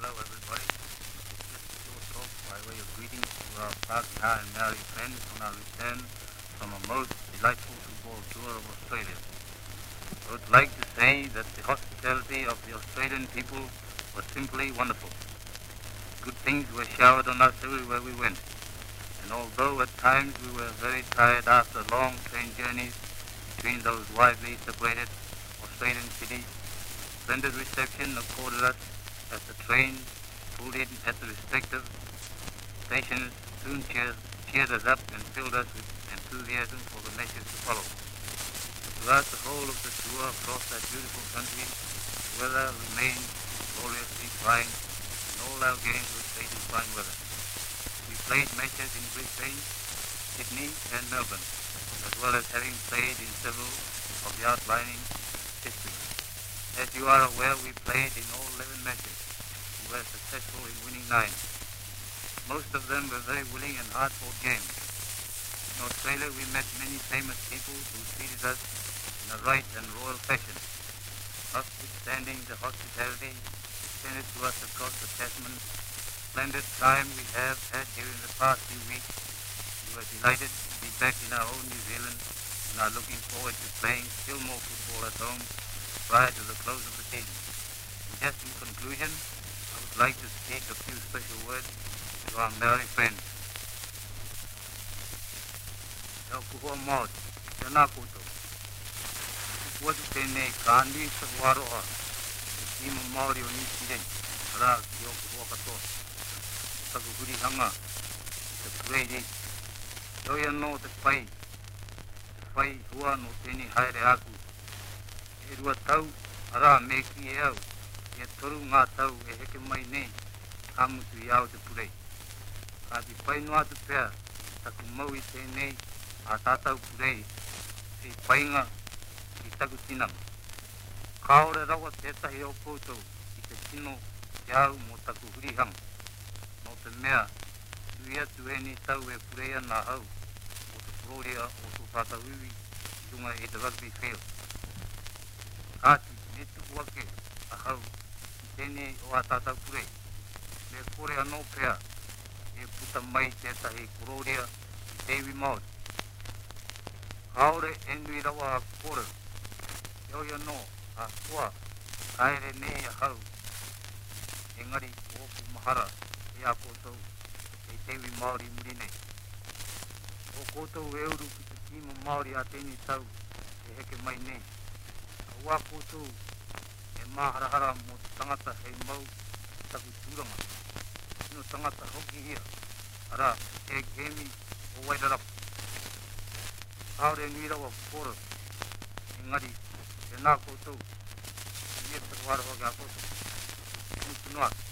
Hello everybody. Just a short talk by way of greetings to our Pākehā and Maori friends on our return from a most delightful football tour of Australia. I would like to say that the hospitality of the Australian people was simply wonderful. Good things were showered on us everywhere we went. And although at times we were very tired after long train journeys between those widely separated Australian cities, splendid reception accorded us as the train pulled in at the respective stations soon cheered us up and filled us with enthusiasm for the measures to follow. Throughout the whole of the tour across that beautiful country, the weather remained gloriously fine, and all our games were played in fine weather. We played matches in Brisbane, Sydney and Melbourne, as well as having played in several of the outlying districts. As you are aware, we played in all 11 matches. We were successful in winning 9. Most of them were very willing and hard-fought games. In Australia, we met many famous people who treated us in a right and royal fashion. Notwithstanding the hospitality extended to us across the Tasman, splendid time we have had here in the past few weeks, we were delighted to be back in our own New Zealand and are looking forward to playing still more football at home prior to the close of the season. And just in conclusion, I would like to speak a few special words to our Maori friends. Eo kuhua Māori, tēnā koutou. Kuatu tēnei ka anui taku aroha, te tīma Māori o New Zealand, ara ki o kuhua katoa. Taku hurihanga, te purei rei. Eo ia no te whai hua no tēnei haere aku. E rua tau, ara me ki e au, e toru ngā tau e heke mai nei, ka mutu i au te purei. Ka ti whainua atu pēr, taku mau i tēnei, a tātau purei, e whainga i taku tinama. Kaore rawa tētahi o koutou, i te tino te au mo taku hurihanga. No te mea, rui atu e ni tau e purei ana hau, o te pororia o tō tātau iwi, i runga e te rugby field. Ati, me tuku ake, a hau, i tēnei o a tātau purei. Me kore anō pēr, e puta mai tētahi kororia i Tewi Māori. Kaore e nui rawa a kore, eo ia no, a kua, kaere nei a hau. Engari, oku mahara, e a koutou, e Tewi Māori muri nei. O koutou e uru ki te tīma Māori a tēnei tau, e heke mai nei. Ua koutou e maharahara mo tangata hei mau taku tūranga. Tino tangata hoki hia, ara e gemi o Wairarapu. Kaore nui rawa kora, engari e nā koutou, e taku harawa ki a koutou. Tino tunua.